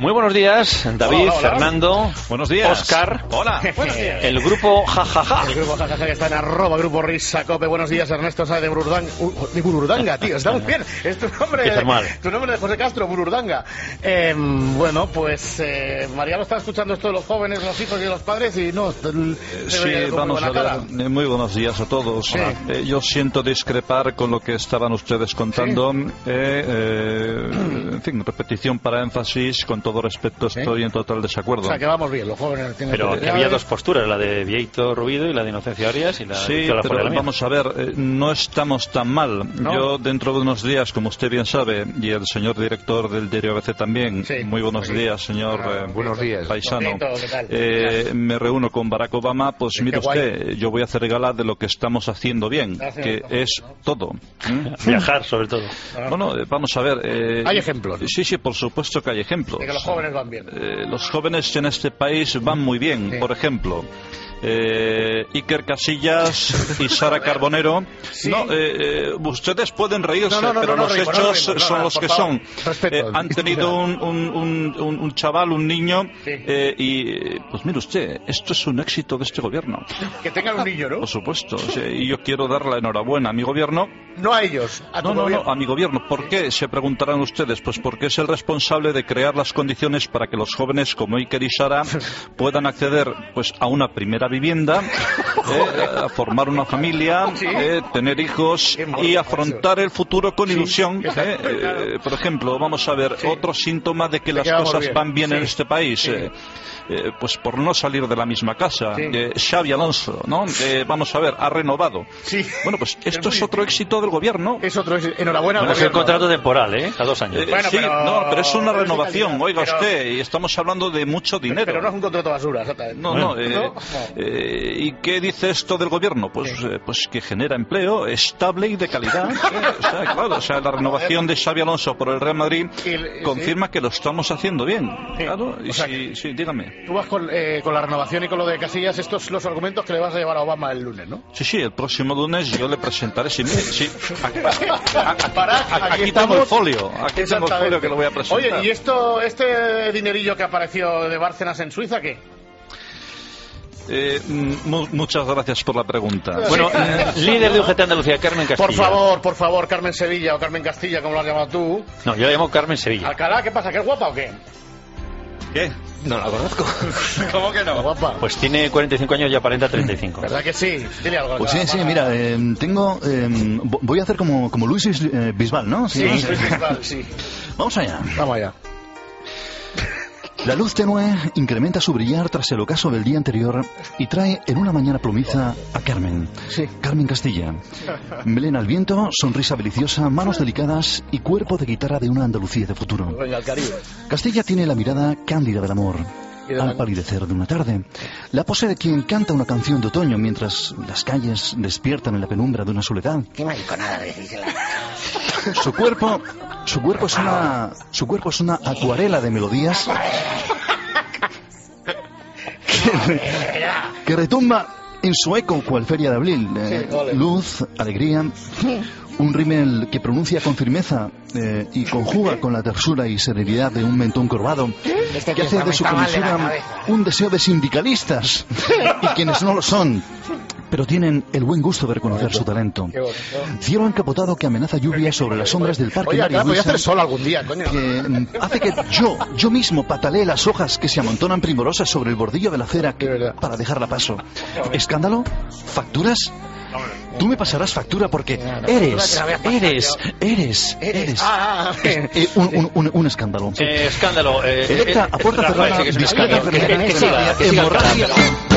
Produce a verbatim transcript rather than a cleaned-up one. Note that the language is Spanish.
Muy buenos días, David, hola, hola. Fernando. Buenos días. Oscar. Hola. Buenos días. El grupo Jajaja. El grupo Jajaja que está en arroba grupo Risa Cope. Buenos días, Ernesto Sáez de Bururdanga. Uh, de Bururdanga, tío, está muy bien. Es tu nombre, Empieza mal. tu nombre de José Castro, Bururdanga. Eh, bueno, pues eh, Mariano está escuchando esto de los jóvenes, los hijos y los padres y no. El, Eh, sí, vamos a ver. Eh, Muy buenos días a todos. Sí. Eh, yo siento discrepar con lo que estaban ustedes contando. Sí. Eh, eh, en fin, repetición para énfasis. Con todo respeto, estoy en total desacuerdo. O sea, que vamos bien, los jóvenes tienen... Pero que Ya había ves. dos posturas, la de Vieito Rubido y la de Inocencia Arias y la Sí, de la pero mía. vamos a ver, eh, no estamos tan mal. No. Yo dentro de unos días, como usted bien sabe, y el señor director del diario A B C también, Sí. muy buenos Sí. días, señor Ah, eh, buenos días. paisano. Bonito, ¿qué tal? Eh, me reúno con Barack Obama, pues Sí, mire qué guay. usted, yo voy a hacer gala de lo que estamos haciendo bien, Gracias, que gracias. es todo. ¿Mm? Viajar, sobre todo. Bueno, eh, vamos a ver. eh, Hay ejemplos, ¿no? Sí, sí, por supuesto que hay ejemplos. De que los jóvenes van bien. Eh, los jóvenes en este país van muy bien. Sí. Por ejemplo, eh, Iker Casillas y Sara Carbonero. Sí. No, eh, eh, ustedes pueden reírse, No, no, no, pero no, no los reímos, hechos no reímos, no, son no, los por que favor. son. Respeto. Eh, han tenido un, un, un, un- un chaval, un niño, Sí. eh, y pues mire usted, esto es un éxito de este gobierno. Que tengan un niño, ¿no? Por supuesto, sí, y yo quiero dar la enhorabuena a mi gobierno. No a ellos, a tu No, no, gobierno. no, a mi gobierno. ¿Por qué? Se preguntarán ustedes. Pues porque es el responsable de crear las condiciones para que los jóvenes como Iker y Sara puedan acceder pues a una primera vivienda, eh, a formar una familia, Sí. eh, tener hijos Qué mono, y afrontar el futuro con Sí, ilusión. exacto, eh, claro. eh, por ejemplo, vamos a ver, Sí. otro síntoma de que De las que vamos cosas bien. van bien Sí. en este país. Sí. eh, eh, pues por no salir de la misma casa. Sí. Eh, Xavi Alonso, ¿no? Eh, vamos a ver, ha renovado. Sí. Bueno, pues esto muy es otro éxito del gobierno. Es otro, es- enhorabuena al Bueno, es el gobierno. contrato temporal, ¿eh? A dos años. Eh, Bueno, sí, pero- no, pero es una pero es renovación, calidad, oiga pero- usted, y estamos hablando de mucho dinero. Pero no es un contrato basura, exactamente. No, no, eh, ¿No? eh, ¿y qué dice esto del gobierno? Pues, Sí. eh, pues que genera empleo estable y de calidad. ¿eh? O sea, claro, o sea, la renovación de Xavi Alonso por el Real Madrid Y el- confirma que lo estamos haciendo bien. Sí. Claro, y O sea sí, sí, dígame. Tú vas con, eh, con la renovación y con lo de Casillas, estos los argumentos que le vas a llevar a Obama el lunes, ¿no? Sí, sí, el próximo lunes yo le presentaré. Sí, mire, sí. Aquí, Para, aquí aquí tengo el estamos. folio. Aquí tengo el folio que lo voy a presentar. Oye, ¿y esto, este dinerillo que apareció de Bárcenas en Suiza, qué? Eh, mu- muchas gracias por la pregunta. Bueno, eh, líder de U G T Andalucía, Carmen Castilla. Por favor, por favor, Carmen Sevilla o Carmen Castilla, como lo has llamado tú. No, yo la llamo Carmen Sevilla. Alcalá, ¿qué pasa? ¿Que es guapa o qué? ¿Qué? No la conozco. ¿Cómo que ¿Es no? guapa? Pues tiene cuarenta y cinco años y aparenta treinta y cinco. ¿Verdad que sí? Dile algo. Pues sí, Alcalá, sí, va. mira, eh, tengo... eh, vo- voy a hacer como, como Luis Is- eh, Bisbal, ¿no? Sí, ¿no? soy Bisbal, sí. Vamos allá. Vamos allá. La luz tenue incrementa su brillar tras el ocaso del día anterior y trae en una mañana plomiza a Carmen. Sí. Carmen Castilla. Melena al viento, sonrisa deliciosa, manos delicadas y cuerpo de guitarra de una Andalucía de futuro. Venga, al Caribe. Castilla tiene la mirada cándida del amor. Y de la- Al palidecer de una tarde, la pose de quien canta una canción de otoño mientras las calles despiertan en la penumbra de una soledad. Qué mariconada decísela. Su cuerpo, su cuerpo es una, su cuerpo es una acuarela de melodías que, que retumba en su eco cual feria de abril. Eh, Sí, ole. luz, alegría, un rímel que pronuncia con firmeza eh, y conjuga con la tersura y serenidad de un mentón corvado, Este que hace de su comisura un deseo de sindicalistas y quienes no lo son, pero tienen el buen gusto de reconocer su talento. Qué bonito. Cielo encapotado que amenaza lluvia sobre las sombras del parque Oye, María acá voy a Luisa, hacer sol algún día, coño. que mm, hace que yo, yo mismo patalee las hojas que se amontonan primorosas sobre el bordillo de la acera que- De verdad. para dejarla paso. ¿Escándalo? ¿Facturas? Tú me pasarás factura porque eres, eres, eres, eres Ah, ah, ah. eh, eh, un, un- un- un escándalo. Eh, escándalo. Eh, Electa eh, a puerta Rafael, cerrada, sí que es un discreta, escándalo. ferviente, Que siga, que siga el hemorragia. escándalo.